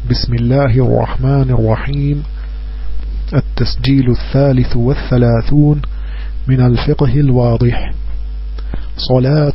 بسم الله الرحمن الرحيم. التسجيل 33 من الفقه الواضح. صلاة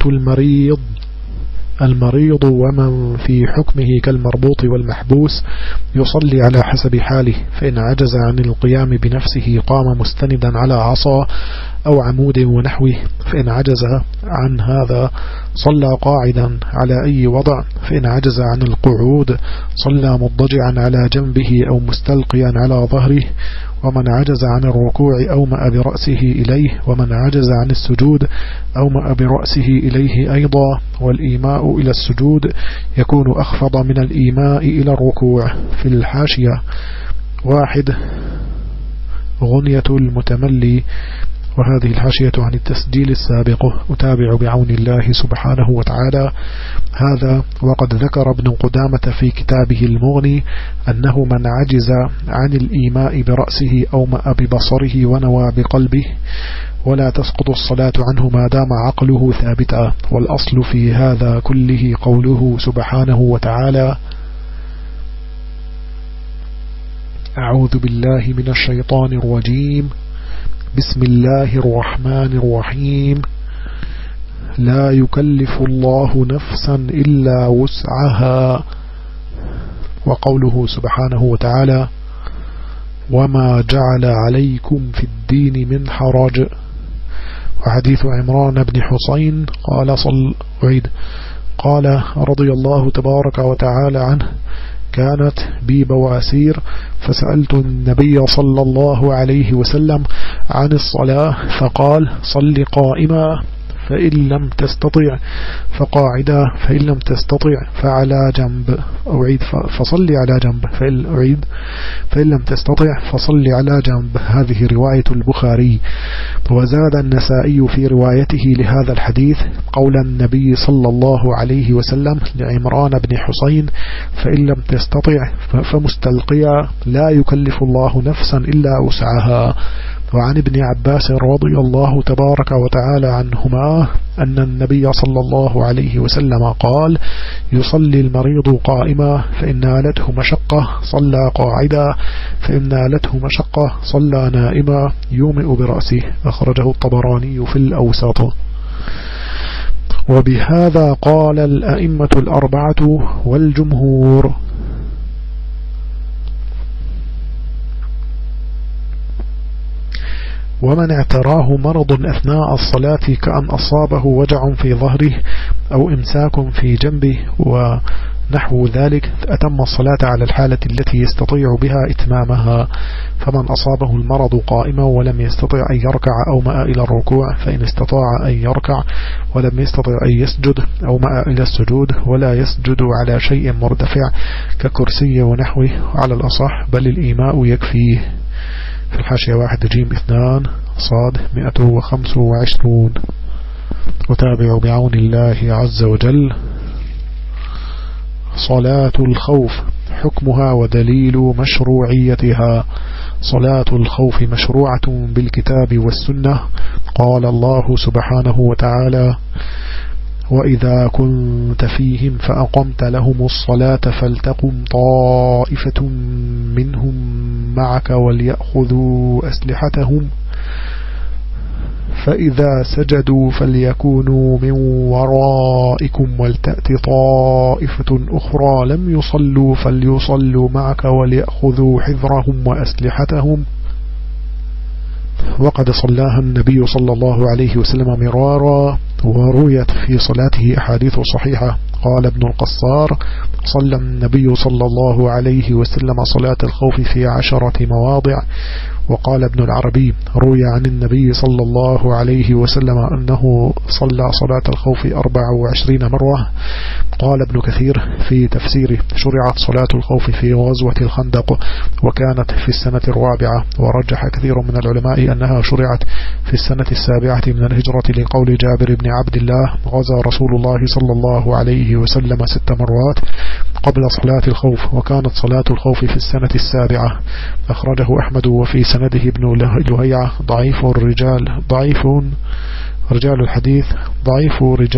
المريض ومن في حكمه كالمربوط والمحبوس يصلي على حسب حاله، فإن عجز عن القيام بنفسه قام مستندا على عصا أو عمود ونحوه، فإن عجز عن هذا صلى قاعدا على أي وضع، فإن عجز عن القعود صلى مضجعا على جنبه أو مستلقيا على ظهره، ومن عجز عن الركوع أومأ برأسه إليه، ومن عجز عن السجود أومأ برأسه إليه أيضا. والإيماء إلى السجود يكون أخفض من الإيماء إلى الركوع. في الحاشية 1 غنية المتملي. وهذه الحاشية عن التسجيل السابق، أتابع بعون الله سبحانه وتعالى هذا. وقد ذكر ابن قدامة في كتابه المغني أنه من عجز عن الإيماء برأسه أومأ ببصره ونوى بقلبه، ولا تسقط الصلاة عنه ما دام عقله ثابتا. والأصل في هذا كله قوله سبحانه وتعالى: أعوذ بالله من الشيطان الرجيم، بسم الله الرحمن الرحيم، لا يكلف الله نفسا إلا وسعها. وقوله سبحانه وتعالى: وما جعل عليكم في الدين من حرج. وحديث عمران بن حسين قال رضي الله تبارك وتعالى عنه: كانت بي بواسير فسألت النبي صلى الله عليه وسلم عن الصلاة فقال: صل قائما فإن لم تستطع فقاعدا، فإن لم تستطع فعلى جنب. فصل على جنب، فإن لم تستطع فصل على جنب. هذه رواية البخاري. وزاد النسائي في روايته لهذا الحديث قول النبي صلى الله عليه وسلم لعمران بن حسين: فإن لم تستطع فمستلقيا، لا يكلف الله نفسا إلا وسعها. وعن ابن عباس رضي الله تبارك وتعالى عنهما أن النبي صلى الله عليه وسلم قال: يصلي المريض قائما، فإن نالته مشقة صلى قاعدا، فإن نالته مشقة صلى نائما، يومئ برأسه. أخرجه الطبراني في الأوسط. وبهذا قال الأئمة الأربعة والجمهور. ومن اعتراه مرض أثناء الصلاة كأن أصابه وجع في ظهره أو إمساك في جنبه ونحو ذلك، أتم الصلاة على الحالة التي يستطيع بها إتمامها. فمن أصابه المرض قائما ولم يستطع أن يركع أومأ إلى الركوع، فإن استطاع أن يركع ولم يستطع أن يسجد أومأ إلى السجود، ولا يسجد على شيء مرتفع ككرسي ونحوه على الأصح، بل الإيماء يكفيه. في الحاشية 1 جيم 2 صاد 125. وتابع بعون الله عز وجل. صلاة الخوف، حكمها ودليل مشروعيتها. صلاة الخوف مشروعة بالكتاب والسنة. قال الله سبحانه وتعالى: وإذا كنت فيهم فأقمت لهم الصلاة فلتقم طائفة منهم معك وليأخذوا أسلحتهم، فإذا سجدوا فليكونوا من ورائكم ولتأت طائفة أخرى لم يصلوا فليصلوا معك وليأخذوا حذرهم وأسلحتهم. وقد صلاها النبي صلى الله عليه وسلم مرارا، ورويت في صلاته أحاديث صحيحة. قال ابن القصار: صلى النبي صلى الله عليه وسلم صلاة الخوف في 10 مواضع. وقال ابن العربي: روي عن النبي صلى الله عليه وسلم أنه صلى صلاة الخوف 24 مرة. قال ابن كثير في تفسيره: شرعت صلاة الخوف في غزوة الخندق وكانت في السنة 4. ورجح كثير من العلماء أنها شرعت في السنة 7 من الهجرة، لقول جابر بن عبد الله: غزا رسول الله صلى الله عليه وسلم 6 مرات قبل صلاة الخوف، وكانت صلاة الخوف في السنة 7. أخرجه أحمد. وفي سنده ابن لهيعة ضعيف رجال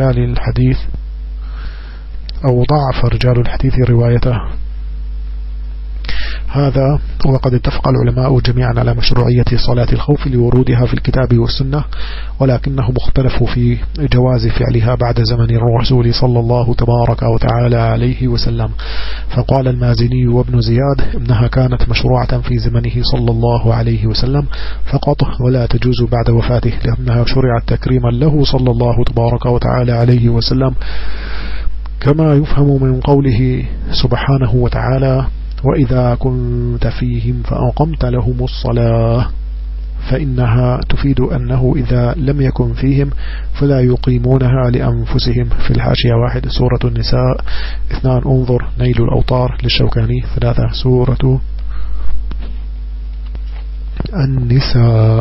الحديث أو ضعف رجال الحديث روايته. هذا وقد اتفق العلماء جميعا على مشروعية صلاة الخوف لورودها في الكتاب والسنة، ولكنهم اختلفوا في جواز فعلها بعد زمن الرسول صلى الله تبارك وتعالى عليه وسلم. فقال المازني وابن زياد إنها كانت مشروعة في زمنه صلى الله عليه وسلم فقط، ولا تجوز بعد وفاته، لأنها شرعت تكريما له صلى الله تبارك وتعالى عليه وسلم، كما يفهم من قوله سبحانه وتعالى: وإذا كنت فيهم فأقمت لهم الصلاة، فإنها تفيد أنه إذا لم يكن فيهم فلا يقيمونها لأنفسهم. في الحاشية 1 سورة النساء. 2 انظر نيل الأوطار للشوكاني. 3 سورة النساء.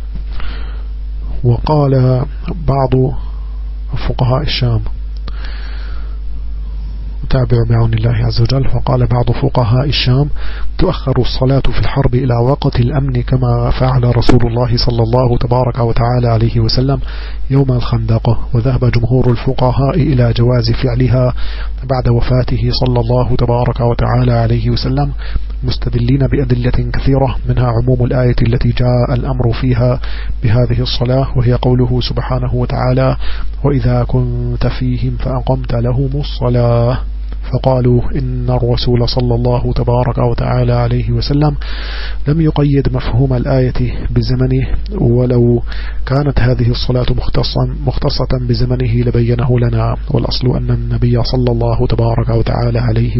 وقال بعض فقهاء الشام، تابع بعون الله عز وجل، وقال بعض فقهاء الشام: تؤخر الصلاة في الحرب إلى وقت الأمن كما فعل رسول الله صلى الله تبارك وتعالى عليه وسلم يوم الخندق. وذهب جمهور الفقهاء إلى جواز فعلها بعد وفاته صلى الله تبارك وتعالى عليه وسلم، مستدلين بأدلة كثيرة، منها عموم الآية التي جاء الأمر فيها بهذه الصلاة، وهي قوله سبحانه وتعالى: وإذا كنت فيهم فأقمت لهم الصلاة. فقالوا إن الرسول صلى الله تبارك وتعالى عليه وسلم لم يقيد مفهوم الآية بزمنه، ولو كانت هذه الصلاة مختصة بزمنه لبينه لنا. والأصل أن النبي صلى الله تبارك وتعالى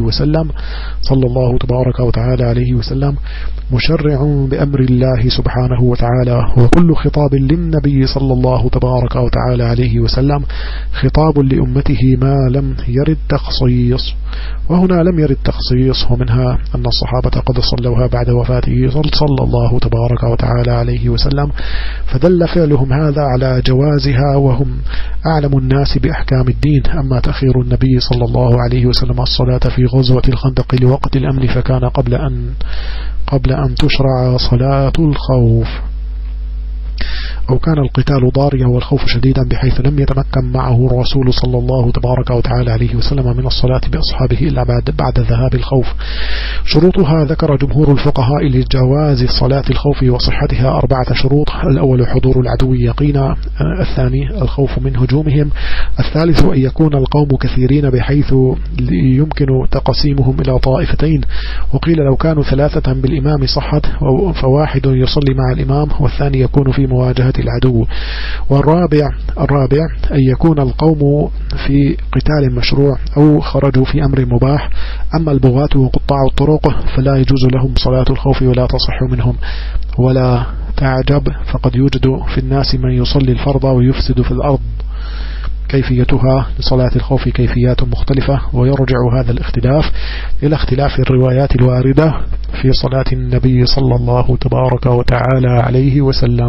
عليه وسلم مشرع بأمر الله سبحانه وتعالى، وكل خطاب للنبي صلى الله تبارك وتعالى عليه وسلم خطاب لأمته ما لم يرد تخصيص، وهنا لم يرد تخصيص، ومنها أن الصحابة قد صلوها بعد وفاته صلى الله تبارك وتعالى عليه وسلم، فدل فعلهم هذا على جوازها، وهم أعلم الناس بأحكام الدين. أما تأخير النبي صلى الله عليه وسلم الصلاة في غزوة الخندق لوقت الأمن فكان قبل أن تشرع صلاة الخوف، أو كان القتال ضاريا والخوف شديدا بحيث لم يتمكن معه الرسول صلى الله تبارك وتعالى عليه وسلم من الصلاة بأصحابه إلا بعد ذهاب الخوف. شروطها ذكر جمهور الفقهاء لجواز صلاة الخوف وصحتها 4 شروط: الأول حضور العدو يقينا، الثاني الخوف من هجومهم، الثالث أن يكون القوم كثيرين بحيث يمكن تقسيمهم إلى طائفتين، وقيل لو كانوا 3 بالإمام صحت، فواحد يصلي مع الإمام والثاني يكون في مواجهة العدو. والرابع أن يكون القوم في قتال مشروع أو خرجوا في أمر مباح. أما البغاة وقطاع الطرق فلا يجوز لهم صلاة الخوف ولا تصح منهم. ولا تعجب، فقد يوجد في الناس من يصلي الفرض ويفسد في الأرض. كيفيتها لصلاة الخوف كيفيات مختلفة، ويرجع هذا الاختلاف إلى اختلاف الروايات الواردة في صلاة النبي صلى الله تبارك وتعالى عليه وسلم.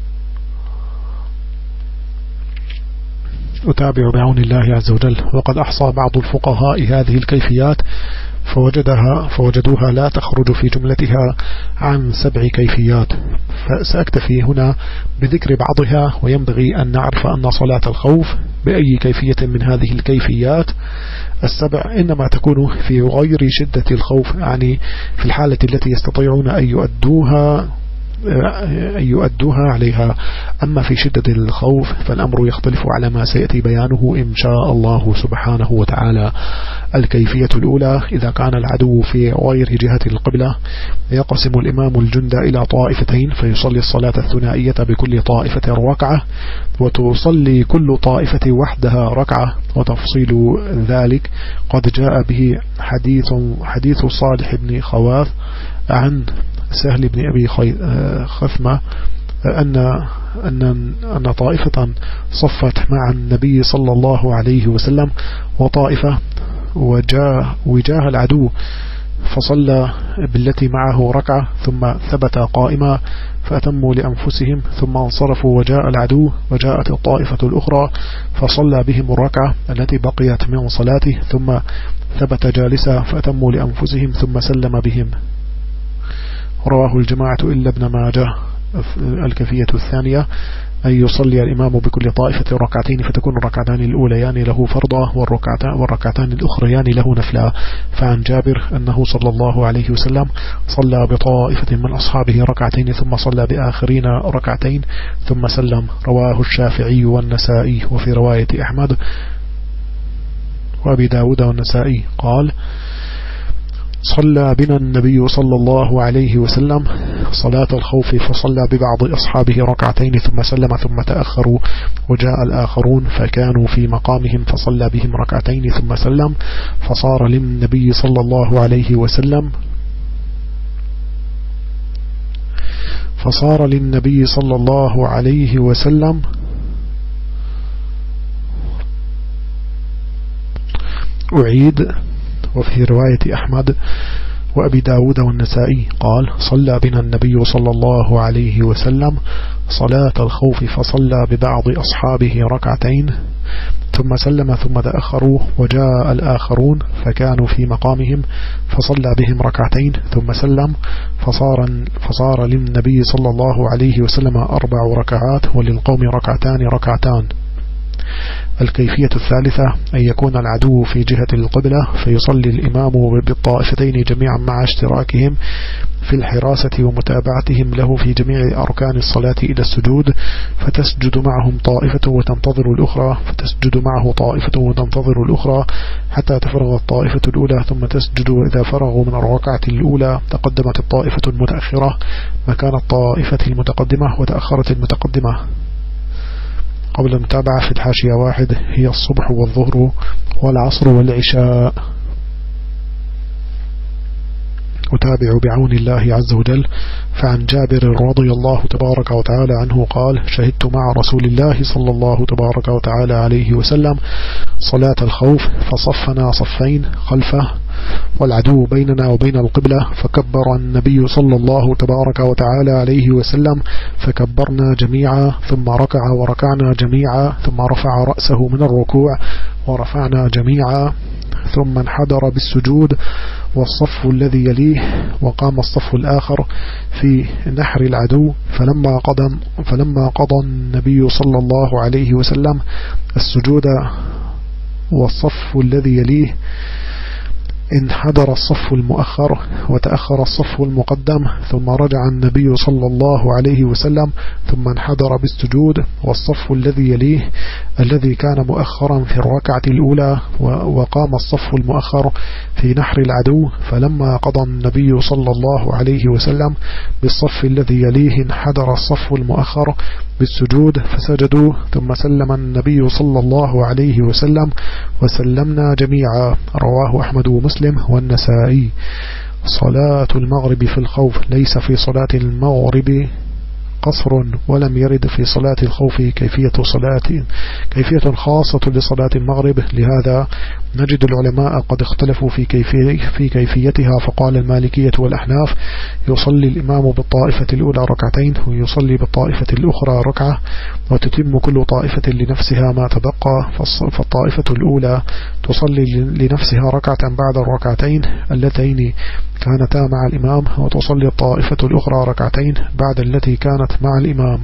أتابع بعون الله عز وجل. وقد أحصى بعض الفقهاء هذه الكيفيات فوجدوها لا تخرج في جملتها عن 7 كيفيات، فسأكتفي هنا بذكر بعضها. وينبغي أن نعرف أن صلاة الخوف بأي كيفية من هذه الكيفيات 7 إنما تكون في غير شدة الخوف، يعني في الحالة التي يستطيعون أن يؤدوها عليها. أما في شدة الخوف فالأمر يختلف على ما سيأتي بيانه إن شاء الله سبحانه وتعالى. الكيفية الأولى: إذا كان العدو في غير جهة القبلة يقسم الإمام الجند إلى طائفتين، فيصلي الصلاة الثنائية بكل طائفة ركعة، وتصلي كل طائفة وحدها ركعة. وتفصيل ذلك قد جاء به حديث صالح بن خواث عن سهل بن أبي خثمة أن طائفة صفت مع النبي صلى الله عليه وسلم، وطائفة وجاه العدو، فصلى بالتي معه ركعة ثم ثبت قائما فأتموا لأنفسهم، ثم انصرفوا وجاء العدو، وجاءت الطائفة الأخرى فصلى بهم الركعة التي بقيت من صلاته، ثم ثبت جالسا فأتموا لأنفسهم ثم سلم بهم. رواه الجماعة إلا ابن ماجه. الكيفية الثانية: أن يصلي الإمام بكل طائفة ركعتين فتكون الركعتان الأوليان له فرضا والركعتان الأخريان له نفلا. فعن جابر أنه صلى الله عليه وسلم صلى بطائفة من أصحابه ركعتين ثم صلى بآخرين ركعتين ثم سلم. رواه الشافعي والنسائي. وفي رواية أحمد وأبي داود والنسائي قال: صلى بنا النبي صلى الله عليه وسلم صلاة الخوف فصلى ببعض أصحابه ركعتين ثم سلم ثم تأخروا وجاء الآخرون فكانوا في مقامهم فصلى بهم ركعتين ثم سلم فصار للنبي صلى الله عليه وسلم أعيد. وفي رواية أحمد وأبي داود والنسائي قال: صلى بنا النبي صلى الله عليه وسلم صلاة الخوف فصلى ببعض أصحابه ركعتين ثم سلم ثم تأخروا وجاء الآخرون فكانوا في مقامهم فصلى بهم ركعتين ثم سلم فصار للنبي صلى الله عليه وسلم 4 ركعات وللقوم ركعتان. الكيفية الثالثة أن يكون العدو في جهة القبلة فيصلي الإمام بالطائفتين جميعا مع اشتراكهم في الحراسة ومتابعتهم له في جميع أركان الصلاة إلى السجود، فتسجد معهم طائفة وتنتظر الأخرى، حتى تفرغ الطائفة الأولى ثم تسجد. إذا فرغوا من الركعة الأولى تقدمت الطائفة المتأخرة مكان الطائفة المتقدمة وتأخرت المتقدمة. قبل المتابعة في الحاشية 1 هي الصبح والظهر والعصر والعشاء. أتابع بعون الله عز وجل. فعن جابر رضي الله تبارك وتعالى عنه قال: شهدت مع رسول الله صلى الله تبارك وتعالى عليه وسلم صلاة الخوف فصفنا صفين خلفه والعدو بيننا وبين القبلة، فكبر النبي صلى الله تبارك وتعالى عليه وسلم فكبرنا جميعا، ثم ركع وركعنا جميعا، ثم رفع رأسه من الركوع ورفعنا جميعا، ثم انحدر بالسجود والصف الذي يليه، وقام الصف الآخر في نحر العدو. فلما قضى النبي صلى الله عليه وسلم السجود والصف الذي يليه انحدر الصف المؤخر وتأخر الصف المقدم، ثم رجع النبي صلى الله عليه وسلم ثم انحدر بالسجود والصف الذي يليه الذي كان مؤخرا في الركعة الأولى، وقام الصف المؤخر في نحر العدو. فلما قضى النبي صلى الله عليه وسلم بالصف الذي يليه انحدر الصف المؤخر بالسجود فسجدوا، ثم سلم النبي صلى الله عليه وسلم وسلمنا جميعا. رواه أحمد ومسلم والنسائي. صلاة المغرب في الخوف ليس في صلاة المغرب قصر، ولم يرد في صلاة الخوف كيفية خاصة لصلاة المغرب، لهذا نجد العلماء قد اختلفوا في كيفيتها. فقال المالكية والأحناف: يصلي الإمام بالطائفة الأولى ركعتين ويصلي بالطائفة الأخرى ركعة، وتتم كل طائفة لنفسها ما تبقى، فالطائفة الأولى تصلي لنفسها ركعة بعد الركعتين اللتين كانتا مع الإمام، وتصلي الطائفة الأخرى ركعتين بعد التي كانت مع الإمام.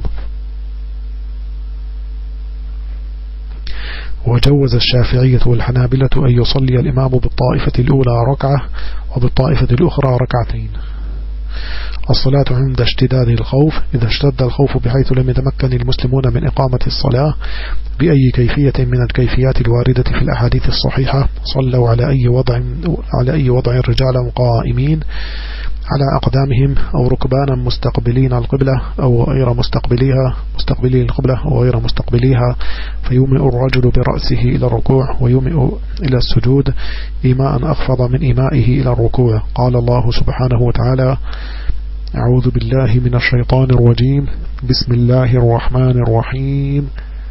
وجوز الشافعية والحنابلة أن يصلي الإمام بالطائفة الأولى ركعة وبالطائفة الأخرى ركعتين. الصلاة عند اشتداد الخوف: إذا اشتد الخوف بحيث لم يتمكن المسلمون من إقامة الصلاة بأي كيفية من الكيفيات الواردة في الأحاديث الصحيحة، صلوا على أي وضع رجالا قائمين على أقدامهم أو ركبانا مستقبلين القبلة أو غير مستقبلي القبلة أو غير مستقبليها، فيومئ الرجل برأسه إلى الركوع ويومئ إلى السجود إيماء أخفض من إيمائه إلى الركوع. قال الله سبحانه وتعالى: أعوذ بالله من الشيطان الرجيم، بسم الله الرحمن الرحيم،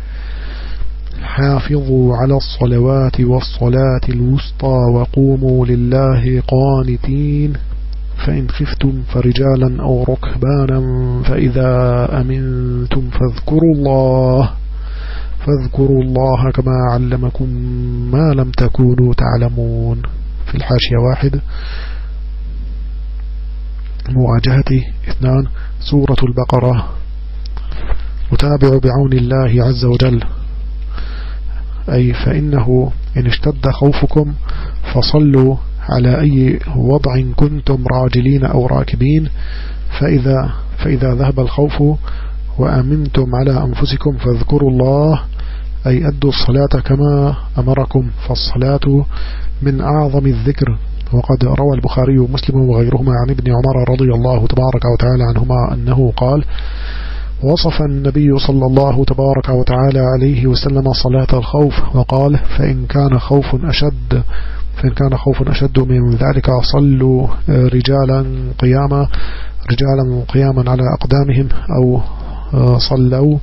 حافظوا على الصلوات والصلاة الوسطى وقوموا لله قانتين، فإن خفتم فرجالا أو ركبانا فإذا أمنتم فاذكروا الله كما علمكم ما لم تكونوا تعلمون. في الحاشية 1 مواجهة 2 سورة البقرة وتابعوا بعون الله عز وجل، أي فإنه إن اشتد خوفكم فصلوا على أي وضع كنتم راجلين أو راكبين، فإذا ذهب الخوف وأمنتم على أنفسكم فاذكروا الله، أي أدوا الصلاة كما أمركم، فالصلاة من أعظم الذكر. وقد روى البخاري ومسلم وغيرهما عن ابن عمر رضي الله تبارك وتعالى عنهما أنه قال: وصف النبي صلى الله تبارك وتعالى عليه وسلم صلاة الخوف وقال: فإن كان خوف أشد من ذلك صلوا رجالا قياما على أقدامهم، أو صلوا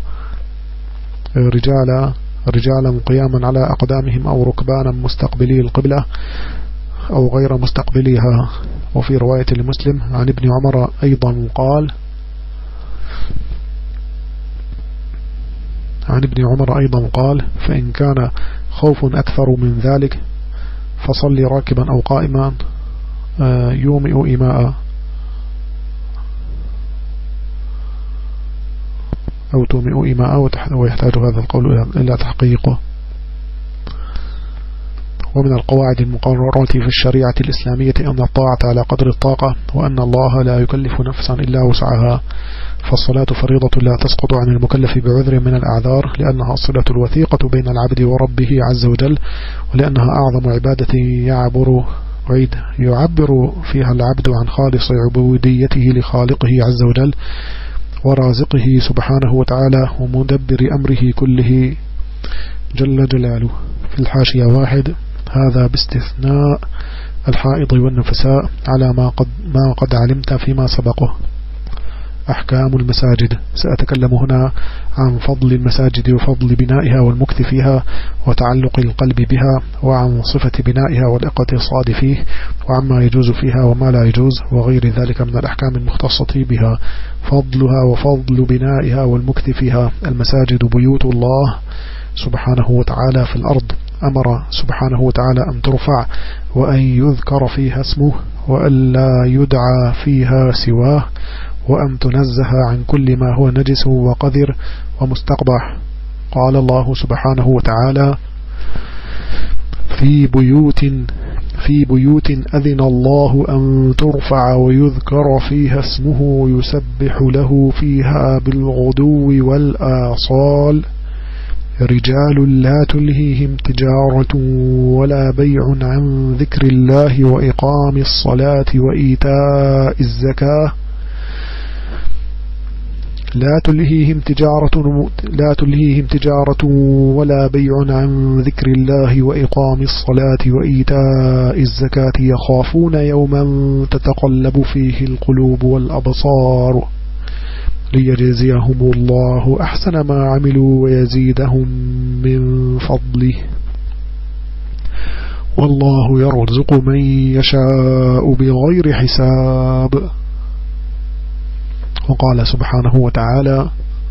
رجالا قياما على أقدامهم، أو ركبانا مستقبلي القبلة أو غير مستقبليها. وفي رواية لمسلم عن ابن عمر أيضا قال: فإن كان خوف أكثر من ذلك فصل راكبا أو قائما يومئ إيماء أو تومئ إيماء، ويحتاج هذا القول إلى تحقيقه. ومن القواعد المقررة في الشريعة الإسلامية أن الطاعة على قدر الطاقة، وأن الله لا يكلف نفسا إلا وسعها، فالصلاة فريضة لا تسقط عن المكلف بعذر من الأعذار، لأنها الصلة الوثيقة بين العبد وربه عز وجل، ولأنها أعظم عبادة يعبر فيها العبد عن خالص عبوديته لخالقه عز وجل ورازقه سبحانه وتعالى ومدبر أمره كله جل جلاله. في الحاشية 1: هذا باستثناء الحائض والنفساء على ما قد علمت فيما سبقه. أحكام المساجد. سأتكلم هنا عن فضل المساجد وفضل بنائها والمكث فيها وتعلق القلب بها، وعن صفة بنائها والاقتصاد فيه، وعما يجوز فيها وما لا يجوز، وغير ذلك من الأحكام المختصة بها. فضلها وفضل بنائها والمكث فيها. المساجد بيوت الله سبحانه وتعالى في الأرض، أمر سبحانه وتعالى أن ترفع وأن يذكر فيها اسمه وأن لا يدعى فيها سواه، وأن تنزه عن كل ما هو نجس وقذر ومستقبح. قال الله سبحانه وتعالى: في بيوت أذن الله أن ترفع ويذكر فيها اسمه يسبح له فيها بالغدو والآصال، رجال لا تلهيهم تجارة ولا بيع عن ذكر الله وإقام الصلاة وإيتاء الزكاة. لا تلهيهم تجارة ولا بيع عن ذكر الله وإقام الصلاة وإيتاء الزكاة، يخافون يوما تتقلب فيه القلوب والأبصار، ليجزيهم الله أحسن ما عملوا ويزيدهم من فضله، والله يرزق من يشاء بغير حساب. وقال سبحانه وتعالى: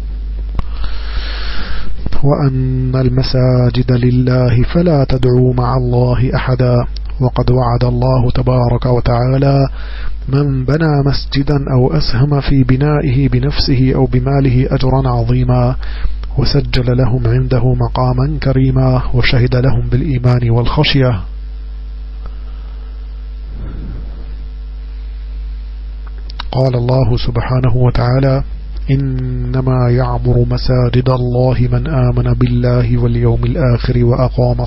وأن المساجد لله فلا تدعوا مع الله أحدا. وقد وعد الله تبارك وتعالى من بنى مسجدا أو أسهم في بنائه بنفسه أو بماله أجرا عظيما، وسجل لهم عنده مقاما كريما، وشهد لهم بالإيمان والخشية. قال الله سبحانه وتعالى: إنما يعمر مساجد الله من آمن بالله واليوم الآخر وأقام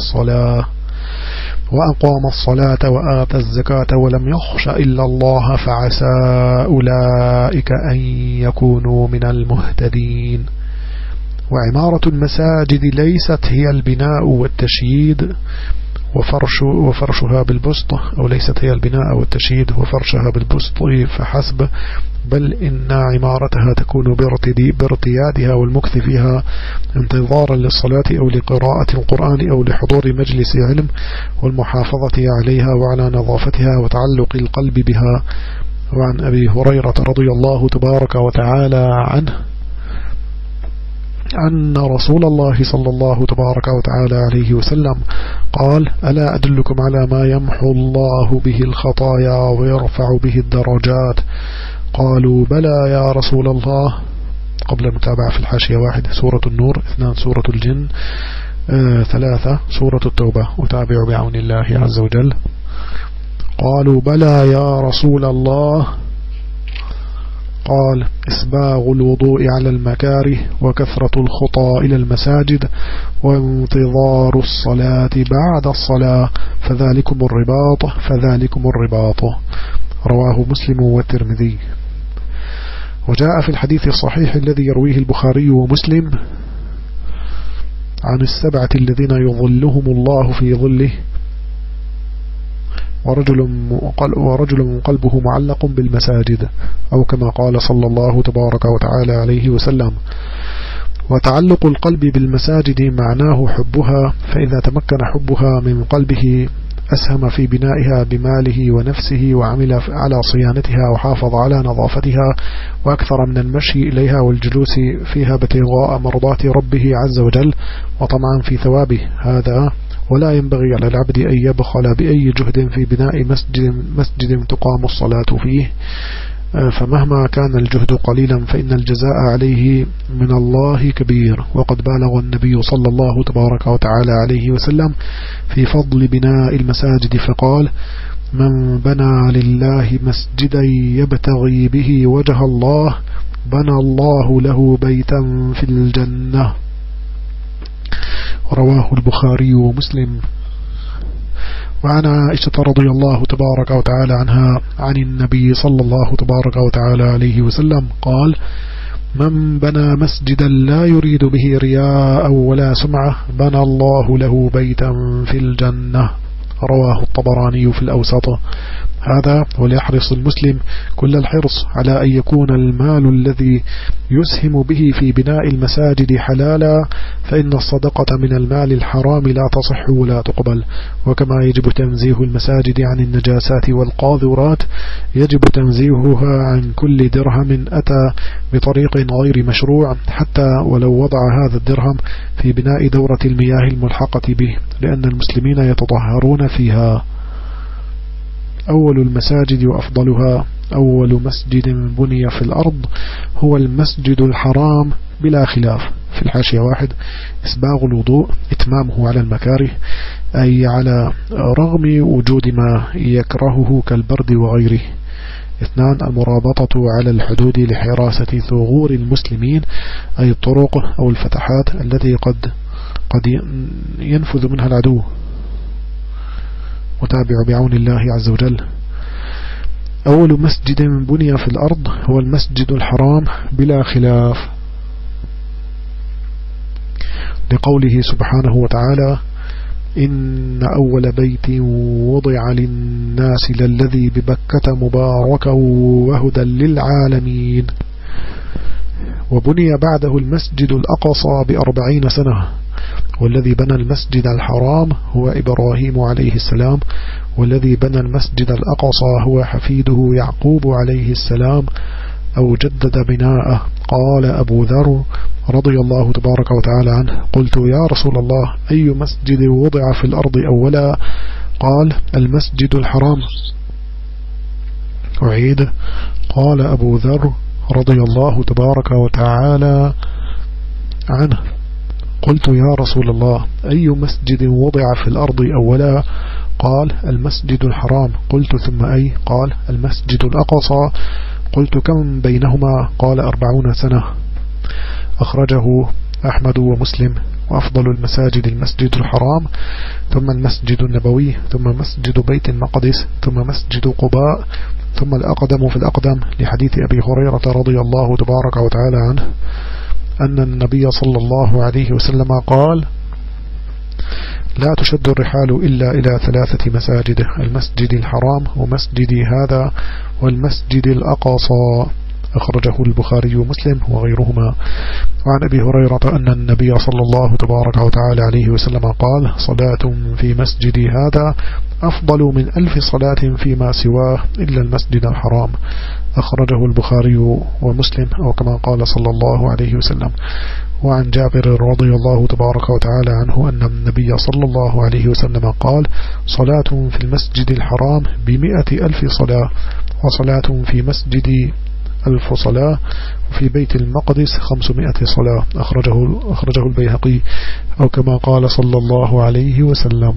الصلاة وآتى الزكاة ولم يخش إلا الله فعسى أولئك أن يكونوا من المهتدين. وعمارة المساجد ليست هي البناء والتشييد وفرشها بالبسط، أو ليست هي البناء والتشييد وفرشها بالبسط فحسب، بل إن عمارتها تكون بارتيادها والمكث فيها انتظارا للصلاة أو لقراءة القرآن أو لحضور مجلس علم، والمحافظة عليها وعلى نظافتها وتعلق القلب بها. وعن أبي هريرة رضي الله تبارك وتعالى عنه أن رسول الله صلى الله تبارك وتعالى عليه وسلم قال: ألا أدلكم على ما يمحو الله به الخطايا ويرفع به الدرجات؟ قالوا: بلى يا رسول الله. قبل المتابعة في الحاشية: 1 سورة النور، 2 سورة الجن، 3 سورة التوبة. أتابع بعون الله عز وجل. قالوا: بلى يا رسول الله. قال: إسباغ الوضوء على المكاره، وكثرة الخطى إلى المساجد، وانتظار الصلاة بعد الصلاة، فذلكم الرباط. رواه مسلم والترمذي. وجاء في الحديث الصحيح الذي يرويه البخاري ومسلم عن 7 الذين يظلهم الله في ظله: ورجل قلبه معلق بالمساجد، أو كما قال صلى الله تبارك وتعالى عليه وسلم. وتعلق القلب بالمساجد معناه حبها، فإذا تمكن حبها من قلبه أسهم في بنائها بماله ونفسه، وعمل على صيانتها، وحافظ على نظافتها، وأكثر من المشي إليها والجلوس فيها ابتغاء مرضات ربه عز وجل وطمعا في ثوابه. هذا ولا ينبغي على العبد أن يبخل بأي جهد في بناء مسجد تقام الصلاة فيه، فمهما كان الجهد قليلا فإن الجزاء عليه من الله كبير. وقد بالغ النبي صلى الله تبارك وتعالى عليه وسلم في فضل بناء المساجد فقال: من بنى لله مسجدا يبتغي به وجه الله بنى الله له بيتا في الجنة. رواه البخاري ومسلم. وعن عائشة رضي الله تبارك وتعالى عنها عن النبي صلى الله تبارك وتعالى عليه وسلم قال: من بنى مسجدا لا يريد به رياء ولا سمعة بنى الله له بيتا في الجنة. رواه الطبراني في الأوسط. هذا وليحرص المسلم كل الحرص على أن يكون المال الذي يسهم به في بناء المساجد حلالا، فإن الصدقة من المال الحرام لا تصح ولا تقبل. وكما يجب تنزيه المساجد عن النجاسات والقاذورات، يجب تنزيهها عن كل درهم أتى بطريق غير مشروع، حتى ولو وضع هذا الدرهم في بناء دورة المياه الملحقة به، لأن المسلمين يتطهرون فيها. أول المساجد وأفضلها: أول مسجد بني في الأرض هو المسجد الحرام بلا خلاف. في الحاشية: 1 إسباغ الوضوء، إتمامه على المكاره، أي على رغم وجود ما يكرهه كالبرد وغيره. 2 المرابطة على الحدود لحراسة ثغور المسلمين، أي الطرق أو الفتحات التي قد ينفذ منها العدو. متابع بعون الله عز وجل. أول مسجد بني في الأرض هو المسجد الحرام بلا خلاف، لقوله سبحانه وتعالى: إن أول بيت وضع للناس للذي ببكة مباركا وهدى للعالمين. وبني بعده المسجد الأقصى ب40 سنة. والذي بنى المسجد الحرام هو إبراهيم عليه السلام، والذي بنى المسجد الأقصى هو حفيده يعقوب عليه السلام، أو جدد بناءه. قال أبو ذر رضي الله تبارك وتعالى عنه: قلت يا رسول الله أي مسجد وضع في الأرض أولا؟ قال: المسجد الحرام. أعيد: قال أبو ذر رضي الله تبارك وتعالى عنه: قلت يا رسول الله أي مسجد وضع في الأرض أولا؟ قال: المسجد الحرام. قلت: ثم أي؟ قال: المسجد الأقصى. قلت: كم بينهما؟ قال: 40 سنة. أخرجه أحمد ومسلم. وأفضل المساجد المسجد الحرام، ثم المسجد النبوي، ثم مسجد بيت المقدس، ثم مسجد قباء، ثم الأقدم في الأقدم، لحديث أبي هريرة رضي الله تبارك وتعالى عنه أن النبي صلى الله عليه وسلم قال: لا تشد الرحال إلا إلى 3 مساجد: المسجد الحرام، ومسجدي هذا، والمسجد الأقصى. أخرجه البخاري ومسلم وغيرهما. وعن أبي هريرة أن النبي صلى الله تبارك وتعالى عليه وسلم قال: صلاة في مسجدي هذا أفضل من 1000 صلاة فيما سواه إلا المسجد الحرام. أخرجه البخاري ومسلم، أو كما قال صلى الله عليه وسلم. وعن جابر رضي الله تبارك وتعالى عنه أن النبي صلى الله عليه وسلم قال: صلاة في المسجد الحرام ب100,000 صلاة، وصلاة في مسجدي 1000 صلاة، وفي بيت المقدس 500 صلاة. أخرجه البيهقي، أو كما قال صلى الله عليه وسلم.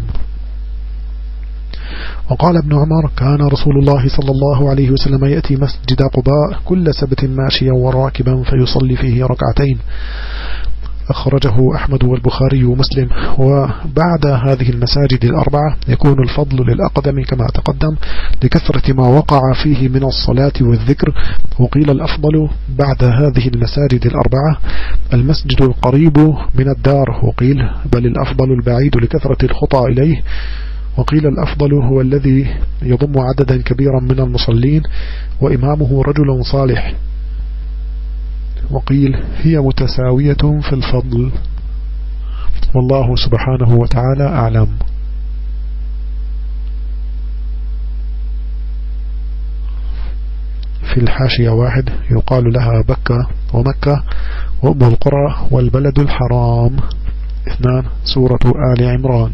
وقال ابن عمر: كان رسول الله صلى الله عليه وسلم يأتي مسجد قباء كل سبت ماشيا وراكبا فيصلي فيه ركعتين. أخرجه أحمد والبخاري ومسلم. وبعد هذه المساجد الأربعة يكون الفضل للأقدم كما تقدم لكثرة ما وقع فيه من الصلاة والذكر. وقيل الأفضل بعد هذه المساجد الأربعة المسجد القريب من الدار، وقيل بل الأفضل البعيد لكثرة الخطى إليه، وقيل الأفضل هو الذي يضم عددا كبيرا من المصلين وإمامه رجل صالح، وقيل هي متساوية في الفضل، والله سبحانه وتعالى أعلم. في الحاشية 1 يقال لها بكة ومكة وأم القرى والبلد الحرام. 2 سورة آل عمران.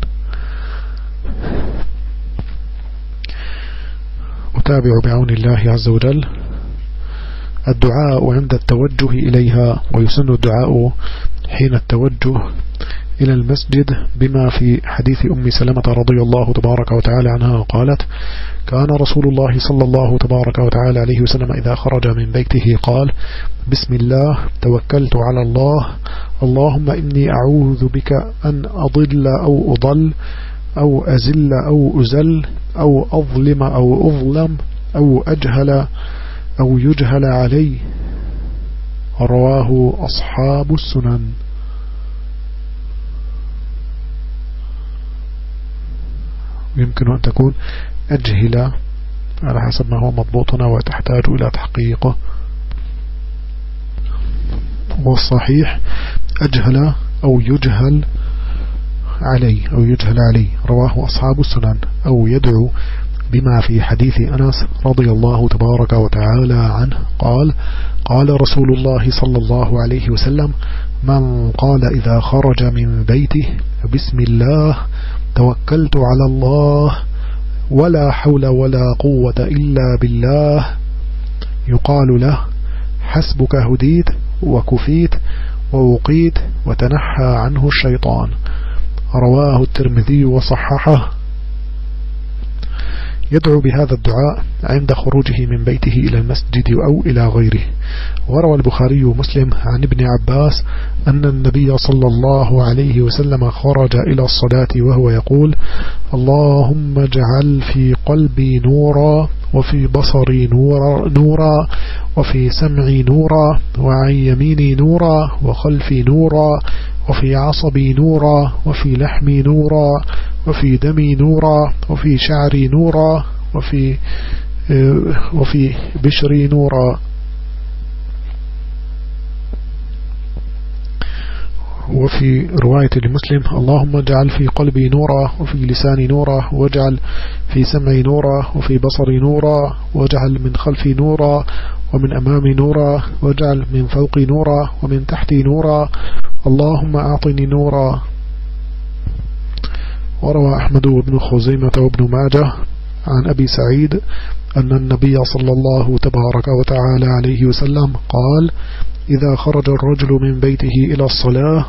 أتابع بعون الله عز وجل. الدعاء عند التوجه إليها، ويسن الدعاء حين التوجه إلى المسجد بما في حديث أم سلمة رضي الله تبارك وتعالى عنها قالت: كان رسول الله صلى الله تبارك وتعالى عليه وسلم إذا خرج من بيته قال: بسم الله توكلت على الله، اللهم إني أعوذ بك أن أضل أو أضل أو أزل أو أزل أو أظلم أو أظلم أو أجهل أو يجهل علي. رواه أصحاب السنن. يمكن أن تكون أجهل على حسب ما هو مضبوطنا وتحتاج إلى تحقيقه، والصحيح أجهل أو يجهل علي أو يجهل علي. رواه أصحاب السنن. أو يدعو بما في حديث أنس رضي الله تبارك وتعالى عنه قال: قال رسول الله صلى الله عليه وسلم: من قال إذا خرج من بيته بسم الله توكلت على الله ولا حول ولا قوة إلا بالله، يقال له: حسبك هديت وكفيت ووقيت وتنحى عنه الشيطان. رواه الترمذي وصححه. يدعو بهذا الدعاء عند خروجه من بيته إلى المسجد أو إلى غيره. وروى البخاري ومسلم عن ابن عباس أن النبي صلى الله عليه وسلم خرج إلى الصلاة وهو يقول: اللهم اجعل في قلبي نورا وفي بصري نورا وفي سمعي نورا وعن يميني نورا وخلفي نورا وفي عصبي نورا وفي لحمي نورا وفي دمي نورا وفي شعري نورا وفي بشري نورا. وفي رواية لمسلم: اللهم اجعل في قلبي نورا وفي لساني نورا واجعل في سمعي نورا وفي بصري نورا واجعل من خلفي نورا ومن أمامي نورا واجعل من فوقي نورا ومن تحتي نورا، اللهم أعطني نورا. وروى أحمد وابن خزيمة وابن ماجه عن أبي سعيد أن النبي صلى الله تبارك وتعالى عليه وسلم قال: إذا خرج الرجل من بيته إلى الصلاة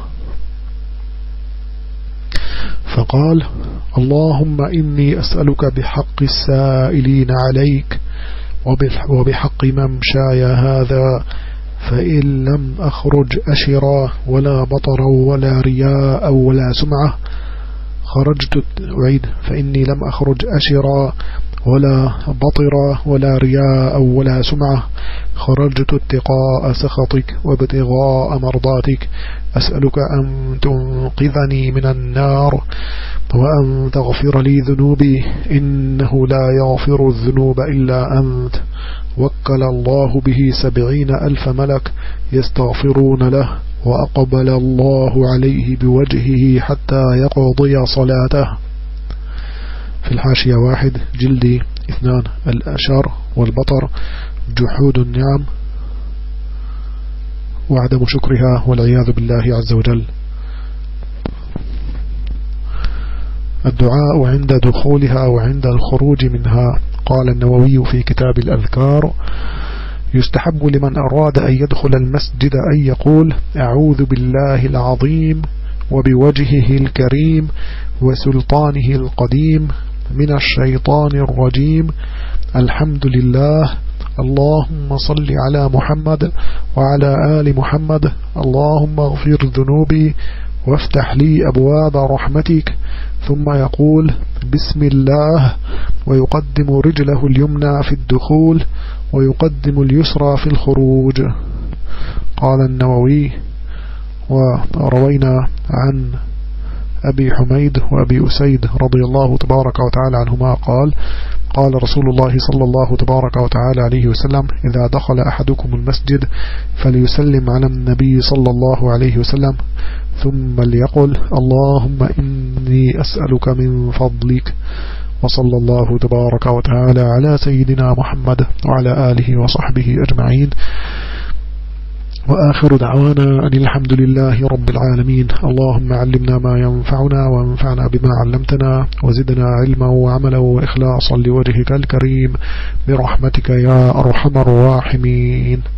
فقال: اللهم إني أسألك بحق السائلين عليك وبحق ممشاي هذا، فإن لم أخرج أشرا ولا بطرا ولا رياء ولا سمعة خرجت أعيد فإني لم أخرج أشرا ولا بطرا ولا رياء ولا سمعة خرجت اتقاء سخطك وابتغاء مرضاتك، أسألك أن تنقذني من النار وأن تغفر لي ذنوبي إنه لا يغفر الذنوب إلا أنت. وكل الله به 70,000 ملك يستغفرون له، وأقبل الله عليه بوجهه حتى يقضي صلاته. في الحاشية 1 جلدي 2 الأشر والبطر جحود النعم وعدم شكرها والعياذ بالله عز وجل. الدعاء عند دخولها وعند الخروج منها. قال النووي في كتاب الأذكار: يستحب لمن أراد أن يدخل المسجد أن يقول أعوذ بالله العظيم وبوجهه الكريم وسلطانه القديم من الشيطان الرجيم، الحمد لله، اللهم صل على محمد وعلى آل محمد، اللهم اغفر ذنوبي وافتح لي أبواب رحمتك. ثم يقول بسم الله ويقدم رجله اليمنى في الدخول ويقدم اليسرى في الخروج. قال النووي: وروينا عن أبي حميد وأبي أسيد رضي الله تبارك وتعالى عنهما قال رسول الله صلى الله تبارك وتعالى عليه وسلم: إذا دخل أحدكم المسجد فليسلم على النبي صلى الله عليه وسلم ثم ليقل اللهم إني أسألك من فضلك. وصلى الله تبارك وتعالى على سيدنا محمد وعلى آله وصحبه أجمعين، وآخر دعوانا أن الحمد لله رب العالمين. اللهم علمنا ما ينفعنا وانفعنا بما علمتنا وزدنا علما وعملا وإخلاصا لوجهك الكريم برحمتك يا أرحم الراحمين.